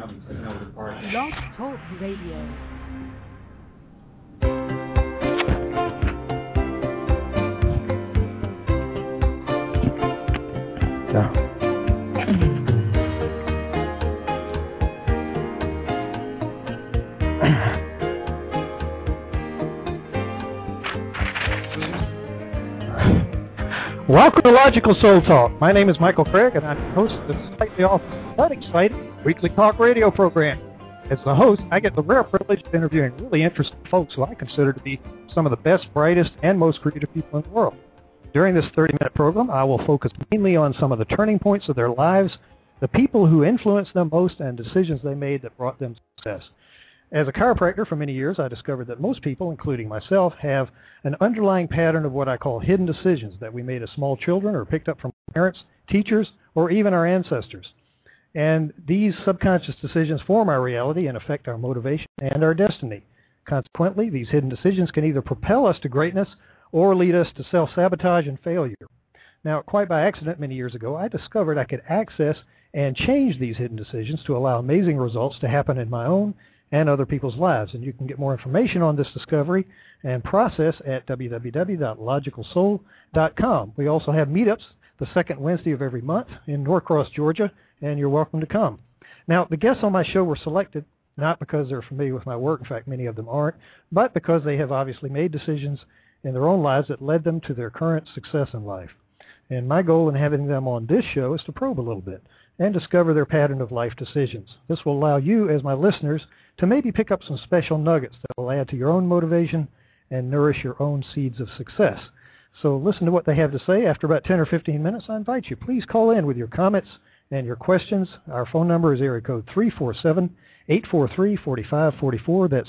Blog Talk Radio. Welcome to Logical Soul Talk. My name is Michael Craig, and I'm the host of this slightly off but exciting weekly talk radio program. As the host, I get the rare privilege of interviewing really interesting folks who I consider to be some of the best, brightest, and most creative people in the world. During this 30-minute program, I will focus mainly on some of the turning points of their lives, the people who influenced them most, and decisions they made that brought them success. As a chiropractor for many years, I discovered that most people, including myself, have an underlying pattern of what I call hidden decisions that we made as small children or picked up from parents, teachers, or even our ancestors. And these subconscious decisions form our reality and affect our motivation and our destiny. Consequently, these hidden decisions can either propel us to greatness or lead us to self-sabotage and failure. Now, quite by accident many years ago, I discovered I could access and change these hidden decisions to allow amazing results to happen in my own and other people's lives. And you can get more information on this discovery and process at www.logicalsoul.com. We also have meetups the second Wednesday of every month in Norcross, Georgia, and you're welcome to come. Now, the guests on my show were selected not because they're familiar with my work, in fact, many of them aren't, but because they have obviously made decisions in their own lives that led them to their current success in life. And my goal in having them on this show is to probe a little bit and discover their pattern of life decisions. This will allow you, as my listeners, to maybe pick up some special nuggets that will add to your own motivation and nourish your own seeds of success. So listen to what they have to say. After about 10 or 15 minutes, I invite you, please call in with your comments and your questions. Our phone number is area code 347-843-4544. That's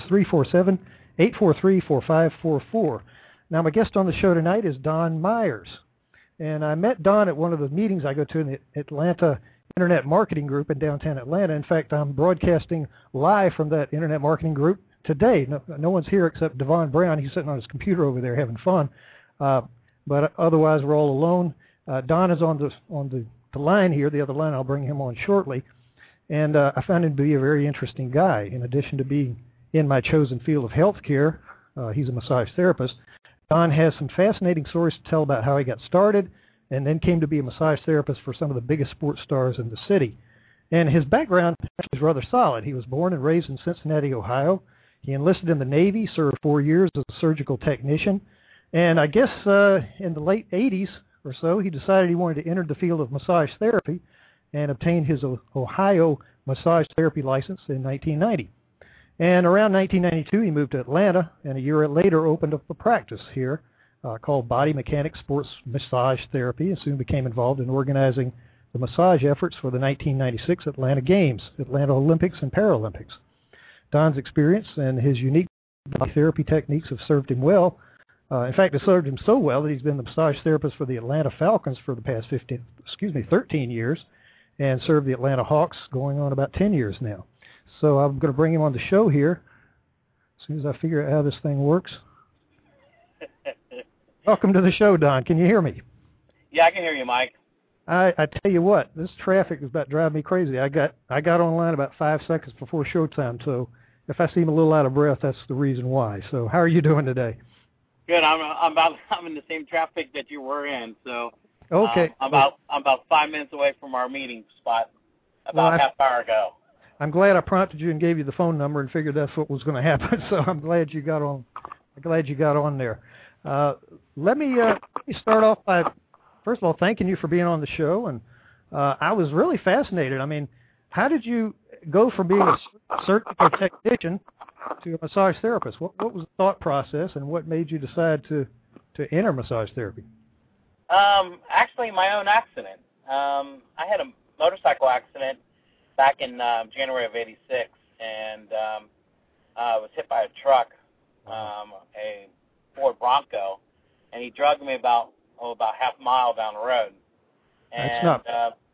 347-843-4544. Now, my guest on the show tonight is Don Myers. And I met Don at one of the meetings I go to in the Atlanta Internet Marketing Group in downtown Atlanta. In fact, I'm broadcasting live from that Internet Marketing Group today. No one's here except Devon Brown. He's sitting on his computer over there having fun. But otherwise, we're all alone. Don is on the line here, the other line. I'll bring him on shortly. And I found him to be a very interesting guy. In addition to being in my chosen field of healthcare, he's a massage therapist. Don has some fascinating stories to tell about how he got started and then came to be a massage therapist for some of the biggest sports stars in the city. And his background is rather solid. He was born and raised in Cincinnati, Ohio. He enlisted in the Navy, served 4 years as a surgical technician. And I guess in the late 80s or so, he decided he wanted to enter the field of massage therapy and obtained his Ohio massage therapy license in 1990. And around 1992, he moved to Atlanta, and a year later opened up a practice here called Body Mechanics Sports Massage Therapy, and soon became involved in organizing the massage efforts for the 1996 Atlanta Games, Atlanta Olympics and Paralympics. Don's experience and his unique therapy techniques have served him well. In fact, it served him so well that he's been the massage therapist for the Atlanta Falcons for the past 13 years, and served the Atlanta Hawks going on about 10 years now. So I'm going to bring him on the show here as soon as I figure out how this thing works. Welcome to the show, Don. Can you hear me? Yeah, I can hear you, Mike. I tell you what, this traffic is about driving me crazy. I got online about 5 seconds before showtime, so if I seem a little out of breath, that's the reason why. So how are you doing today? Good. I'm in the same traffic that you were in, so okay. I'm about 5 minutes away from our meeting spot about half an hour ago. I'm glad I prompted you and gave you the phone number and figured that's what was going to happen. So I'm glad you got on. There. Let me start off by, first of all, thanking you for being on the show. And I was really fascinated. I mean, how did you go from being a surgical technician to a massage therapist? What was the thought process, and what made you decide to enter massage therapy? Actually, my own accident. I had a motorcycle accident back in January of '86, and I was hit by a truck, a Ford Bronco, and he drugged me about half a mile down the road. And, that's not.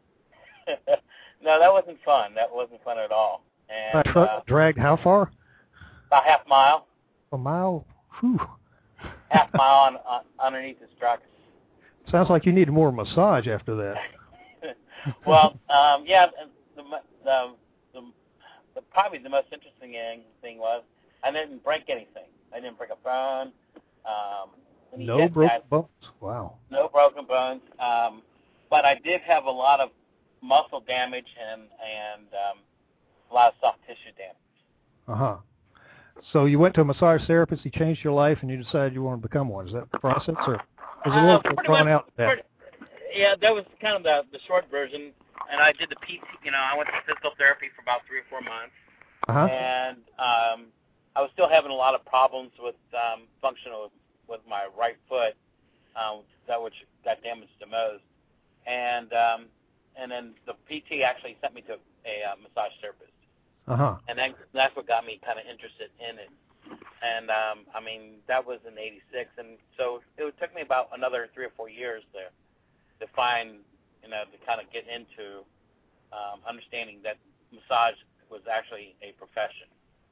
No, that wasn't fun. That wasn't fun at all. And truck dragged how far? About half a mile. A mile? Whew. Half a mile underneath this truck. Sounds like you needed more massage after that. Well, yeah, the probably the most interesting thing was I didn't break anything. I didn't break a bone. No broken bones. Wow. No broken bones. But I did have a lot of muscle damage and a lot of soft tissue damage. Uh-huh. So you went to a massage therapist, he changed your life, and you decided you wanted to become one. Is that the process, or was it a little drawn out? Yeah, that was kind of the short version. And I did the PT. I went to physical therapy for about 3 or 4 months. Uh-huh. And I was still having a lot of problems with functional with my right foot, that which got damaged the most. And then the PT actually sent me to a massage therapist. Uh-huh. And that's what got me kind of interested in it. And, that was in 86. And so it took me about another 3 or 4 years to find, to kind of get into understanding that massage was actually a profession.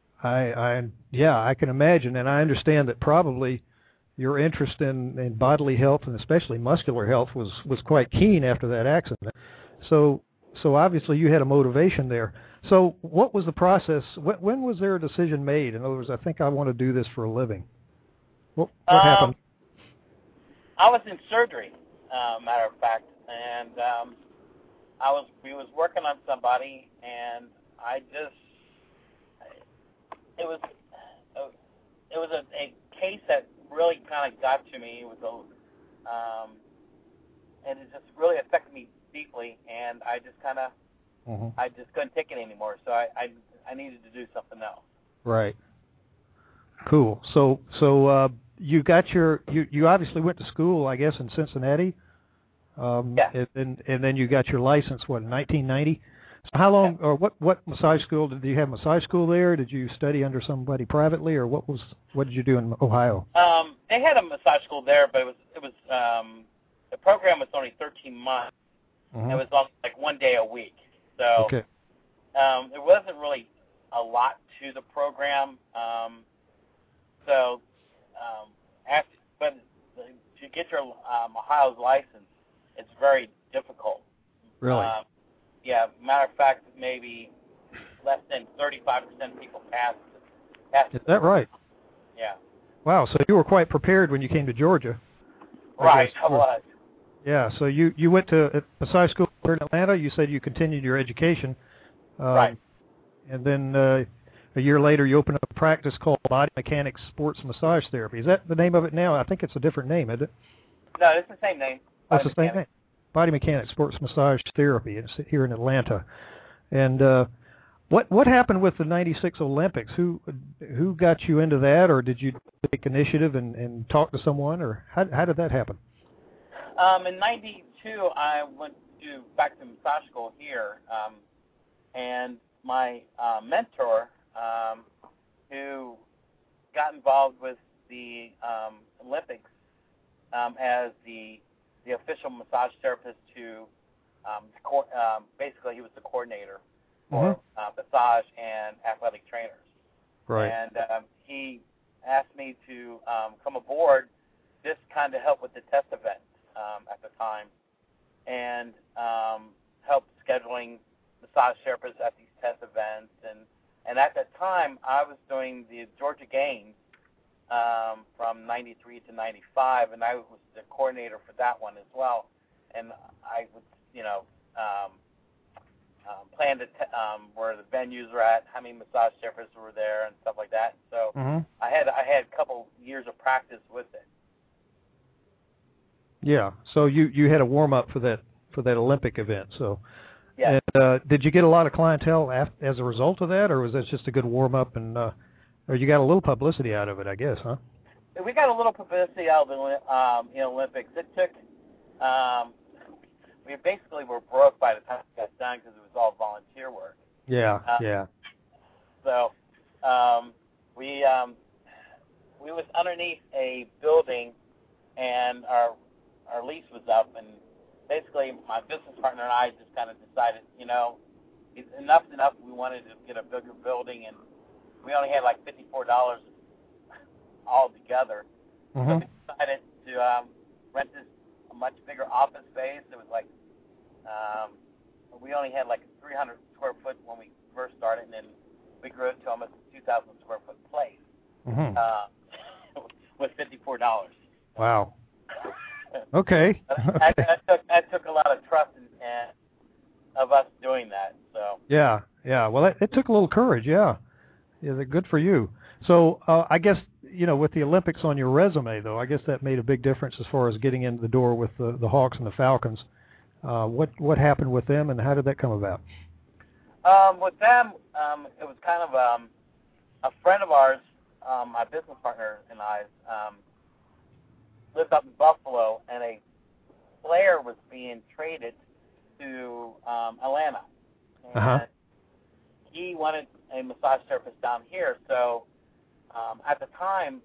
I can imagine, and I understand that probably your interest in bodily health and especially muscular health was quite keen after that accident. So obviously you had a motivation there. So what was the process? When was there a decision made? In other words, I think I want to do this for a living. What happened? I was in surgery, matter of fact, and we was working on somebody, and it was a case that really kind of got to me. It was and it just really affected me deeply, and I just kind of I just couldn't take it anymore. So I needed to do something else. Right. Cool. So you got you obviously went to school, I guess, in Cincinnati. Yeah. And then you got your license, what, in 1990? So how long, or what massage school, did you have massage school there? Did you study under somebody privately, or what did you do in Ohio? They had a massage school there, but it was the program was only 13 months. Mm-hmm. It was on like 1 day a week. So okay. There wasn't really a lot to the program. But to get your Ohio's license, it's very difficult. Really? Yeah, matter of fact, maybe less than 35% of people pass. Is that right? Yeah. Wow, so you were quite prepared when you came to Georgia. Right, I was. Yeah, so you went to a massage school here in Atlanta. You said you continued your education. Right. And then a year later you opened up a practice called Body Mechanics Sports Massage Therapy. Is that the name of it now? I think it's a different name, isn't it? No, it's the same name. That's the same name. Body Mechanics Sports Massage Therapy. It's here in Atlanta. And what happened with the '96 Olympics? Who got you into that, or did you take initiative and talk to someone, or how did that happen? In '92, I went back to massage school here, and my mentor, who got involved with the Olympics as the official massage therapist to basically he was the coordinator for massage and athletic trainers. Right. And he asked me to come aboard, just kind of help with the test event at the time, and help scheduling massage therapists at these test events. And at that time, I was doing the Georgia Games from 93 to 95, and I was the coordinator for that one as well. And I would, plan to where the venues were at, how many massage therapists were there, and stuff like that. So I had a couple years of practice with it. Yeah. So you had a warm up for that Olympic event. So. Yeah. And, did you get a lot of clientele as a result of that, or was that just a good warm up, and or you got a little publicity out of it, I guess, huh? We got a little publicity out of the Olympics. It took. We basically were broke by the time it got done because it was all volunteer work. Yeah. Yeah. So we was underneath a building, and our lease was up, and basically my business partner and I just kind of decided, enough's enough. We wanted to get a bigger building, and we only had like $54 all together. So we decided to rent a much bigger office space. It was like we only had like 300 square foot when we first started, and then we grew it to almost 2,000 square foot place with $54. Wow. Okay. That took a lot of trust and of us doing that. So. Yeah. Well, it took a little courage. Yeah. Good for you. So I guess with the Olympics on your resume, though, I guess that made a big difference as far as getting into the door with the Hawks and the Falcons. What happened with them, and how did that come about? With them, it was kind of a friend of ours, my business partner and I, lived up in Buffalo, and a player was being traded to Atlanta. And he wanted a massage therapist down here. So at the time,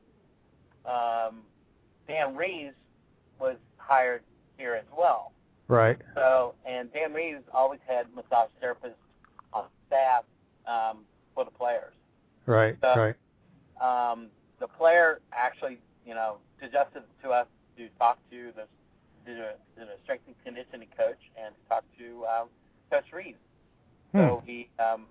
Dan Reeves was hired here as well. Right. So, and Dan Reeves always had massage therapists on staff for the players. Right. So, right. The player actually, suggested to us to talk to the strength and conditioning coach and talk to Coach Reeves. So he,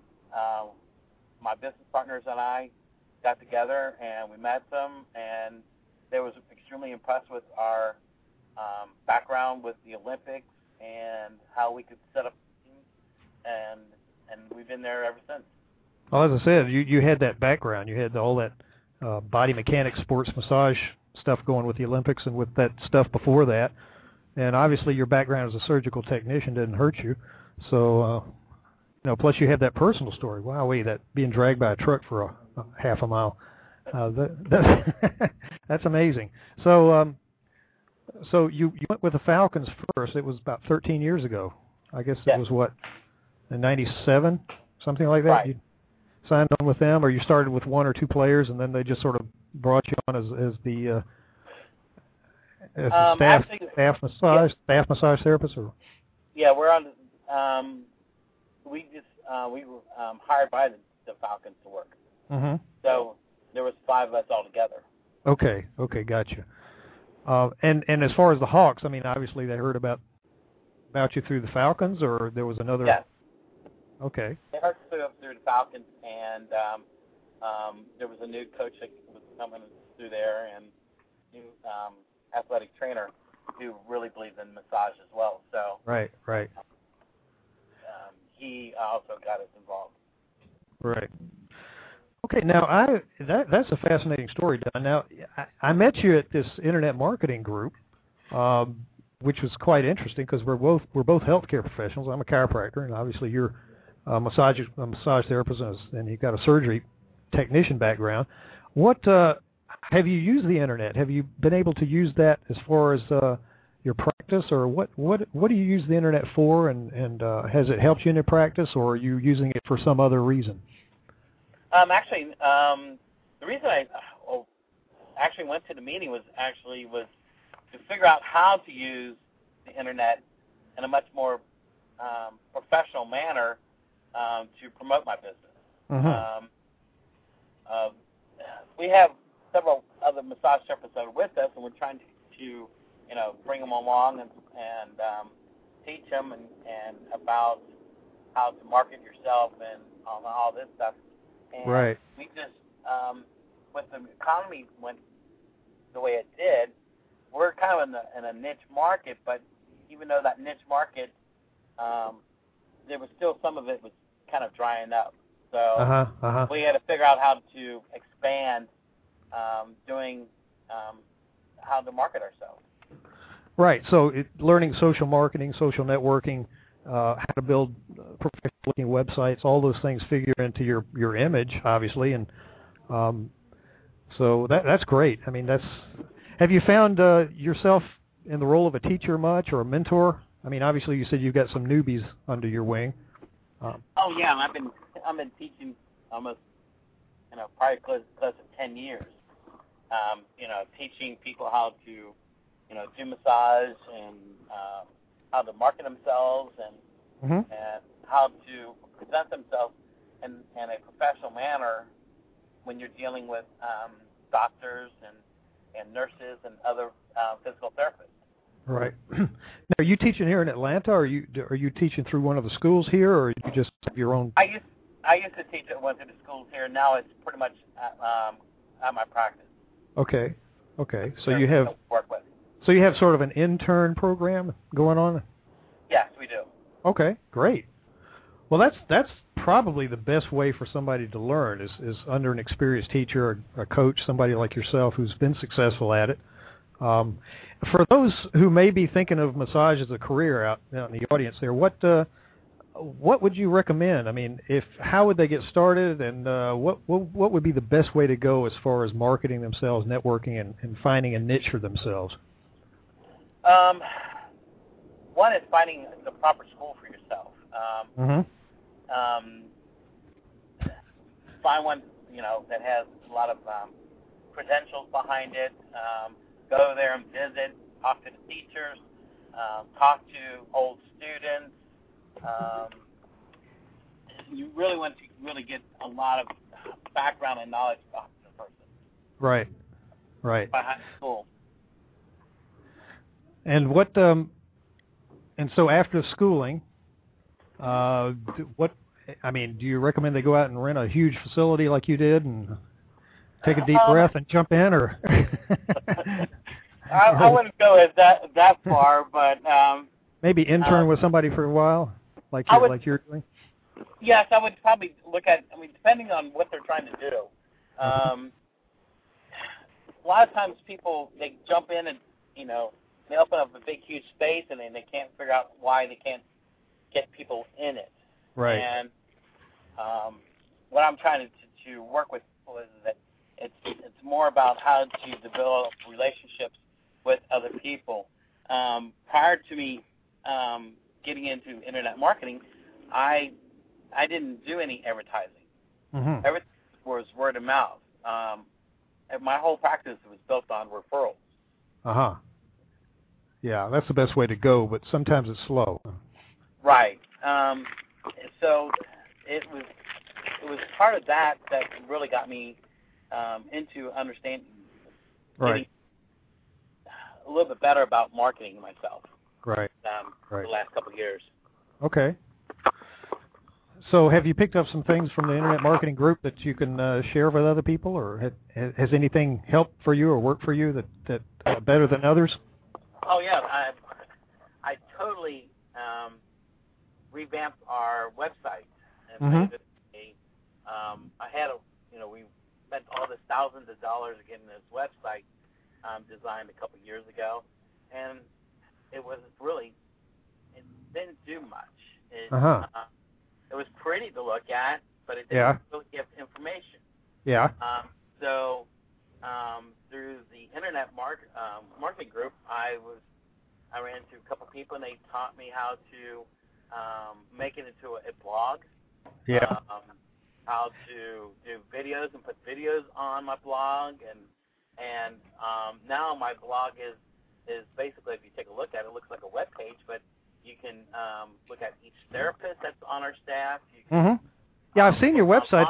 my business partners and I got together and we met them, and they was extremely impressed with our background with the Olympics and how we could set up teams, and we've been there ever since. Well, as I said, you had that background. You had all that body mechanics, sports massage stuff going with the Olympics and with that stuff before that. And obviously your background as a surgical technician didn't hurt you. So, plus you have that personal story. Wowee, that being dragged by a truck for a half a mile. That's amazing. So, so you went with the Falcons first. It was about 13 years ago. I guess it was what, in '97, something like that. Right. You signed on with them, or you started with one or two players, and then they just sort of brought you on as the staff massage therapist, or? Yeah, we're on. We were hired by the Falcons to work. Mm-hmm. So there was 5 of us all together. Okay, gotcha. And as far as the Hawks, I mean, obviously they heard about you through the Falcons, or there was another. Yes. Okay. They heard through the Falcons, and there was a new coach that was coming through there, and new athletic trainer who really believed in massage as well. So. Right. He also got us involved. Right. Okay, now that's a fascinating story, Don. Now, I met you at this internet marketing group, which was quite interesting because we're both healthcare professionals. I'm a chiropractor, and obviously you're a massage therapist, and you've got a surgery technician background. What have you used the internet? Have you been able to use that as far as your practice, or what do you use the internet for, and has it helped you in your practice, or are you using it for some other reason? Actually, the reason I actually went to the meeting was to figure out how to use the internet in a much more professional manner to promote my business. Mm-hmm. We have several other massage therapists that are with us, and we're trying to bring them along and teach them and about how to market yourself and all this stuff. And right. We just, with the economy went the way it did, we're kind of in a niche market, but even though that niche market, there was still some of it was kind of drying up. So we had to figure out how to expand doing how to market ourselves. Right. So learning social marketing, social networking, how to build professional-looking websites, all those things figure into your image, obviously, and so that's great. I mean, have you found yourself in the role of a teacher much, or a mentor? I mean, obviously, you said you've got some newbies under your wing. Oh yeah, I've been teaching almost probably close to 10 years. Teaching people how to do massage and how to market themselves and how to present themselves in a professional manner when you're dealing with doctors and nurses and other physical therapists. Right. Now, are you teaching here in Atlanta, or are you teaching through one of the schools here, or you just have your own? I I used to teach at one of the schools here. Now it's pretty much at my practice. Okay. So you have sort of an intern program going on? Yes, we do. Okay, great. Well, that's probably the best way for somebody to learn is under an experienced teacher or a coach, somebody like yourself who's been successful at it. For those who may be thinking of massage as a career out in the audience there, what would you recommend? I mean, how would they get started, and what would be the best way to go as far as marketing themselves, networking, and finding a niche for themselves? One is finding the proper school for yourself. Find one that has a lot of credentials behind it. Go there and visit, talk to the teachers, talk to old students. You really want to really get a lot of background and knowledge about the person. Right. Behind school. And and so after schooling, do you recommend they go out and rent a huge facility like you did and take a deep breath and jump in, or? I wouldn't go as that far, but maybe intern with somebody for a while, like you're doing. Yes, I would probably look at. I mean, depending on what they're trying to do. A lot of times people they jump in and they open up a big huge space and then they can't figure out why they can't get people in it. Right. And what I'm trying to work with people is that it's more about how to develop relationships with other people. Prior to me getting into internet marketing, I didn't do any advertising. Mm-hmm. Everything was word of mouth. And my whole practice was built on referrals. Uh-huh. Yeah, that's the best way to go, but sometimes it's slow. Right. So it was part of that really got me into understanding, getting a little bit better about marketing myself. Right. The last couple of years. Okay. So have you picked up some things from the Internet Marketing Group that you can share with other people, or has anything helped for you or worked for you that better than others? Oh, yeah. I totally revamped our website and made it I had we spent all this thousands of dollars getting this website designed a couple of years ago, and it didn't do much. It was pretty to look at, but it didn't really give information. Yeah. So through the Internet Marketing Group, I ran into a couple people, and they taught me how to make it into a blog. Yeah. How to do videos and put videos on my blog, and now my blog is basically, if you take a look at it, it looks like a web page, but you can look at each therapist that's on our staff. You can, yeah, I've seen your website.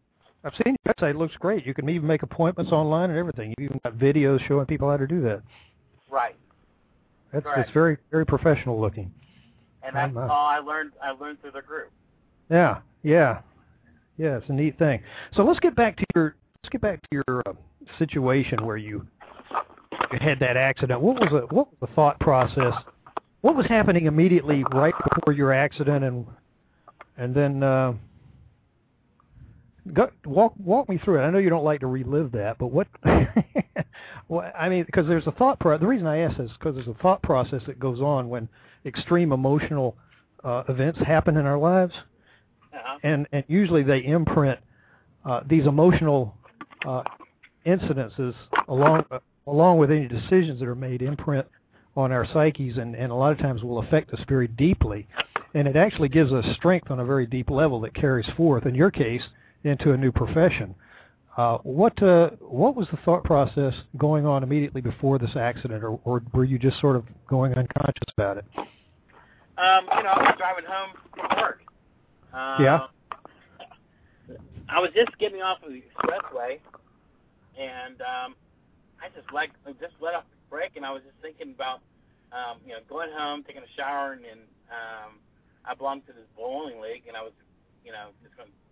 It looks great. You can even make appointments online and everything. You even got videos showing people how to do that. Right. It's very, very professional looking. And that's all I learned through the group. Yeah. Yeah, it's a neat thing. So let's get back to your situation where you had that accident. What was the thought process? What was happening immediately right before your accident, and then walk me through it. I know you don't like to relive that, but what? I mean, because there's a thought process. The reason I ask is because there's a thought process that goes on when extreme emotional events happen in our lives. And usually they imprint these emotional incidences along with any decisions that are made, imprint on our psyches, and a lot of times will affect us very deeply. And it actually gives us strength on a very deep level that carries forth, in your case, into a new profession. What was the thought process going on immediately before this accident, or were you just sort of going unconscious about it? I was driving home from work. Yeah. I was just getting off of the expressway, and I just let off the brake, and I was just thinking about, going home, taking a shower, and I belonged to this bowling league, and I was, just going to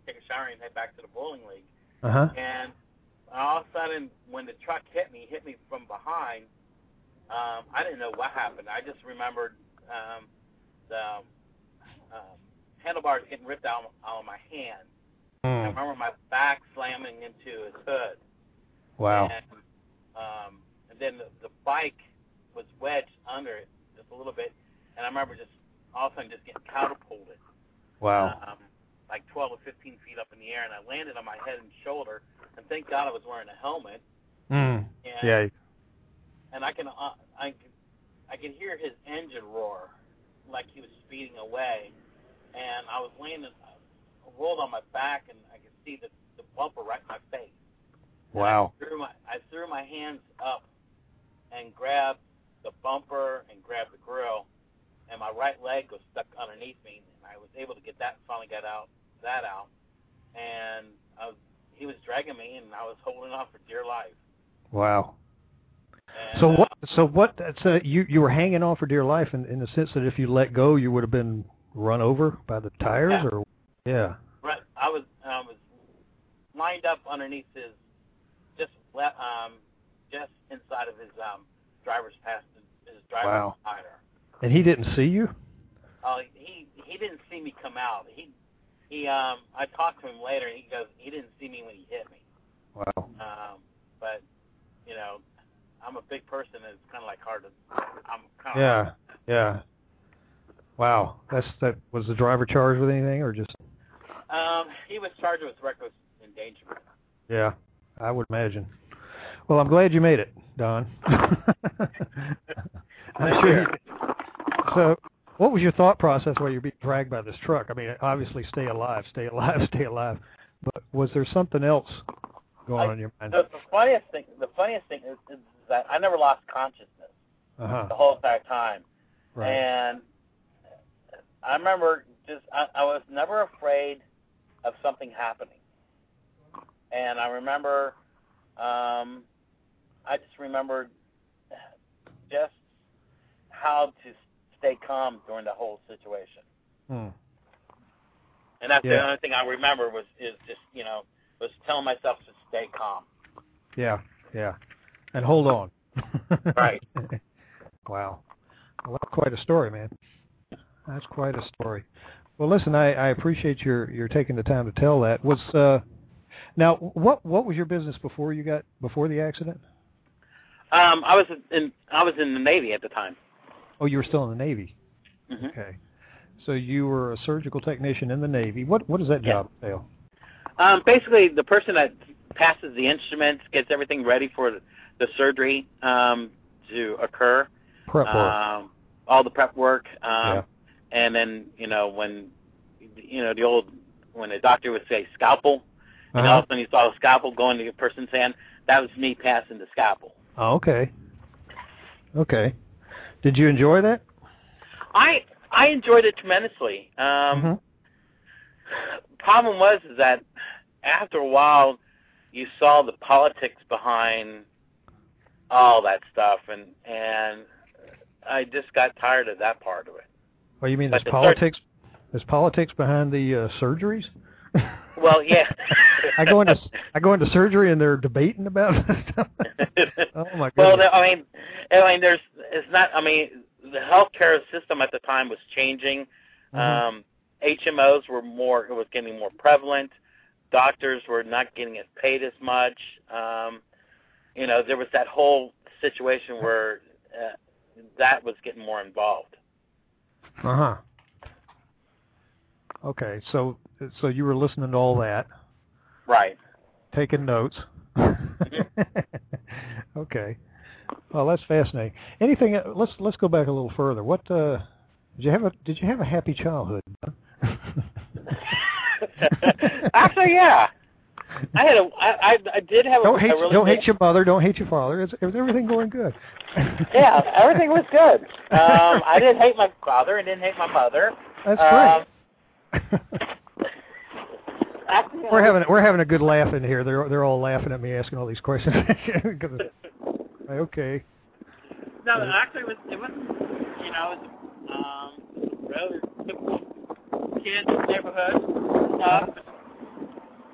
take a shower and head back to the bowling league. And all of a sudden, when the truck hit me from behind. I didn't know what happened. I just remembered the handlebars getting ripped out of my hand. I remember my back slamming into his hood. Wow. And then the bike was wedged under it just a little bit, and I remember just all of a sudden just getting catapulted. Wow. Like 12 or 15 feet up in the air, and I landed on my head and shoulder, and thank God I was wearing a helmet. Yeah. And I can hear his engine roar like he was speeding away, and I was rolled on my back, and I could see the bumper right in my face. Wow. I threw my hands up and grabbed the bumper and grabbed the grill, and my right leg was stuck underneath me, and I was able to get that, finally got that out, and he was dragging me, and I was holding on for dear life. Wow. And, So you were hanging on for dear life in the sense that if you let go, you would have been run over by the tires, yeah. or yeah. Right. I was lined up underneath his just inside of his driver's Wow. tire. And he didn't see you? He didn't see me come out. I talked to him later, and he goes, he didn't see me when he hit me. Wow. But you know, I'm a big person, and it's kind of like hard to. I'm kind of Yeah. Yeah. Wow. That was the driver charged with anything, or just? He was charged with reckless endangerment. Yeah, I would imagine. Well, I'm glad you made it, Don. I'm sure. So, what was your thought process while you're being dragged by this truck? I mean, obviously, stay alive, stay alive, stay alive. But was there something else going on in your mind? The funniest thing is that I never lost consciousness the whole entire time. Right. And I remember I was never afraid of something happening. And I remember, I just remembered just how to stay calm during the whole situation. And that's the only thing I remember was telling myself to stay calm. Yeah, yeah. And hold on. Right. Wow. Well, that's quite a story, man. That's quite a story. Well, listen, I appreciate your taking the time to tell that. Now, what was your business before the accident? I was in the Navy at the time. Oh, you were still in the Navy. Mm-hmm. Okay. So you were a surgical technician in the Navy. What does that job entail? Basically, the person that passes the instruments, gets everything ready for the surgery to occur. Prep work. All the prep work. Yeah. And then, when the doctor would say scalpel, and all of a sudden you saw a scalpel go into a person's hand, that was me passing the scalpel. Oh, okay. Okay. Did you enjoy that? I enjoyed it tremendously. Problem was is that after a while, you saw the politics behind all that stuff, and I just got tired of that part of it. Oh, you mean there's politics behind the surgeries? Well, yeah. I go into surgery and they're debating about stuff. Oh my goodness. Well, I mean, the healthcare system at the time was changing. HMOs it was getting more prevalent. Doctors were not getting paid as much. There was that whole situation where that was getting more involved. Okay, so you were listening to all that, right? Taking notes. Okay, well that's fascinating. Anything? Let's go back a little further. What did you have a happy childhood? Actually, yeah. I did have. Don't hate your mother. Don't hate your father. Is everything going good? Yeah, everything was good. I didn't hate my father and didn't hate my mother. That's great. We're having a good laugh in here. They're all laughing at me asking all these questions. Okay. No, actually, it was really typical kid neighborhood stuff.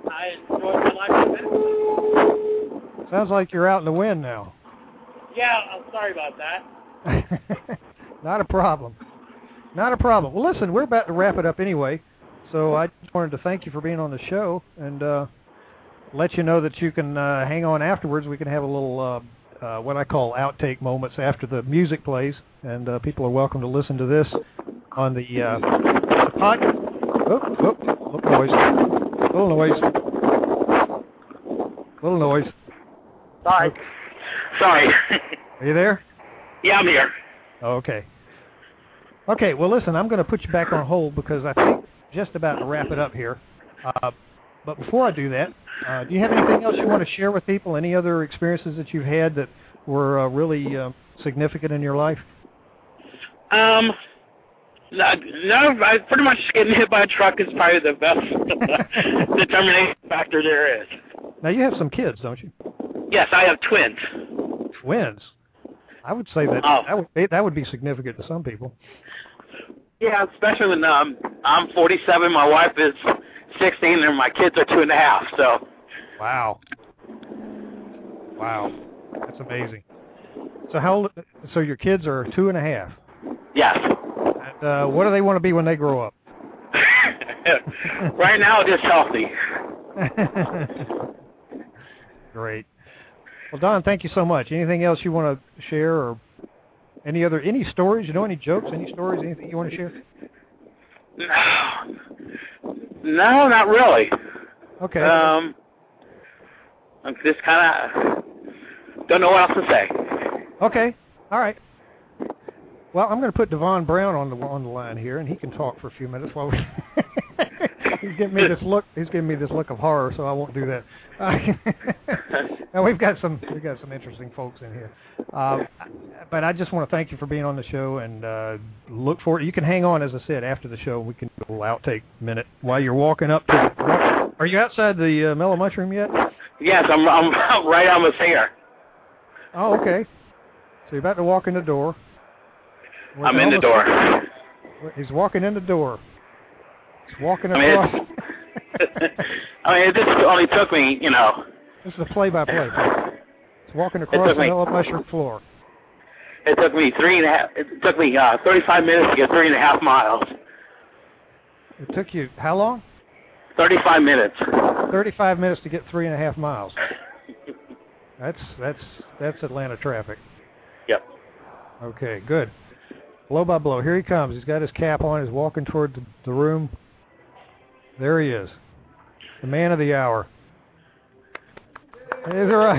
I enjoyed my life immensely. Sounds like you're out in the wind now. Yeah, I'm sorry about that. Not a problem. Not a problem. Well, listen, we're about to wrap it up anyway, so I just wanted to thank you for being on the show and let you know that you can hang on afterwards. We can have a little what I call outtake moments after the music plays, and people are welcome to listen to this on the pod. Little noise. Little noise. Little noise. Sorry. Sorry. Are you there? Yeah, I'm here. Okay. Okay, well, listen, I'm going to put you back on hold because I think just about to wrap it up here. But before I do that, do you have anything else you want to share with people? Any other experiences that you've had that were really significant in your life? No, I pretty much getting hit by a truck is probably the best determination factor there is. Now, you have some kids, don't you? Yes, I have twins. Twins? I would say that that would be significant to some people. Yeah, especially when I'm 47, my wife is 16, and my kids are 2.5. So. Wow. Wow, that's amazing. So how? So your kids are 2.5. Yes. And what do they want to be when they grow up? Right now, just healthy. Great. Well, Don, thank you so much. Anything else you want to share, or any stories? You know, any jokes, any stories, anything you want to share? No, not really. Okay. I'm just kind of don't know what else to say. Okay. All right. Well, I'm going to put Devon Brown on the line here, and he can talk for a few minutes while we. He's giving me this look. He's giving me this look of horror, so I won't do that. Now we've got some interesting folks in here, but I just want to thank you for being on the show, and look forward. You can hang on, as I said, after the show. We can do a little outtake minute while you're walking up to. Are you outside the Mellow Mushroom yet? Yes, I'm right almost here. Oh, okay. So you're about to walk in the door. I'm in the door. He's walking in the door. He's walking across. It just only took me, This is a play-by-play. He's walking across the Mellow Mushroom floor. It took me 35 minutes to get 3.5 miles. It took you how long? 35 minutes. 35 minutes to get 3.5 miles. That's Atlanta traffic. Yep. Okay, good. Blow by blow. Here he comes. He's got his cap on. He's walking toward the room. There he is. The man of the hour. Is it right?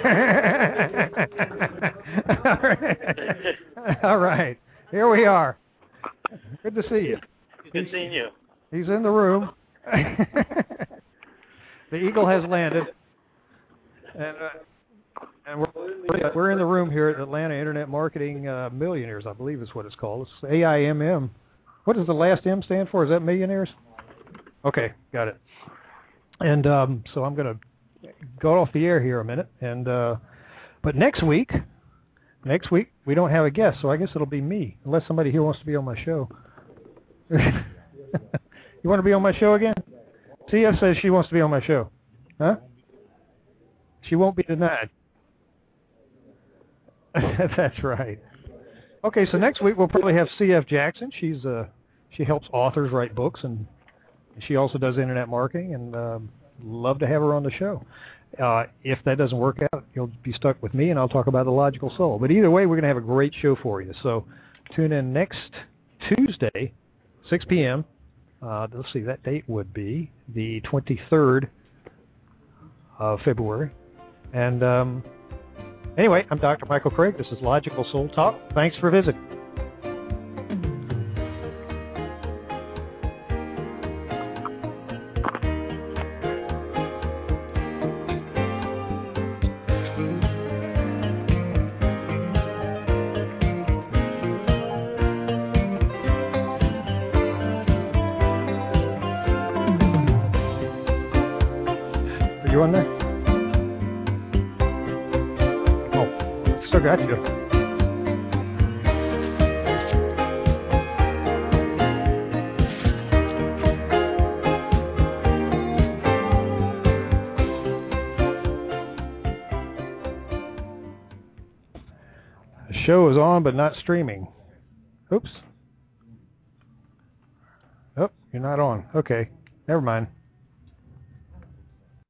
All right. Here we are. Good to see you. Good seeing you. He's in the room. The Eagle has landed. And we're in the room here at Atlanta Internet Marketing Millionaires, I believe is what it's called. It's AIMM. What does the last M stand for? Is that millionaires? Okay, got it. And so I'm going to go off the air here a minute. And but next week we don't have a guest, so I guess it'll be me, unless somebody here wants to be on my show. You want to be on my show again? CF says she wants to be on my show. Huh? She won't be denied. That's right. Okay, so next week we'll probably have CF Jackson. She helps authors write books, and she also does internet marketing, and love to have her on the show. If that doesn't work out, you'll be stuck with me, and I'll talk about the logical soul. But either way, we're going to have a great show for you. So tune in next Tuesday, 6 p.m. Let's see, that date would be the 23rd of February. And anyway, I'm Dr. Michael Craig. This is Logical Soul Talk. Thanks for visiting. Are you on there? Still got you. The show is on, but not streaming. Oops. Oh, you're not on. Okay, never mind.